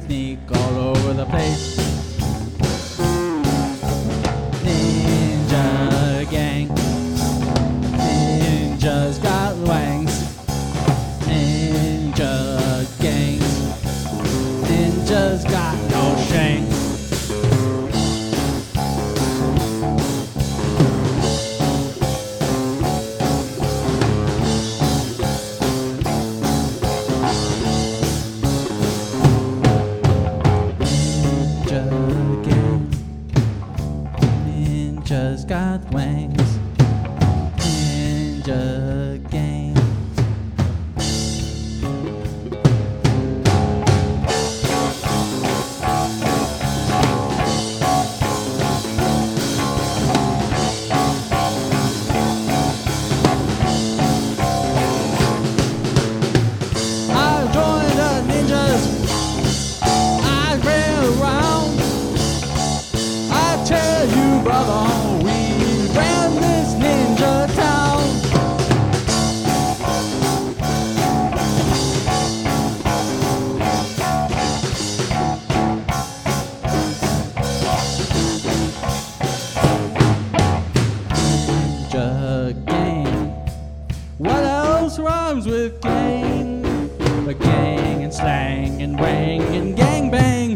sneak all over the place. Ninja gang. Ninjas got wangs. Ninja gangs. Ninjas got no shanks. Ninjas got wings. Ninja gang. I joined the ninjas. I ran around. I tell you, brother, we ran this ninja town. Ninja gang. What else rhymes with gang? A gang and slang and wang and gang bang.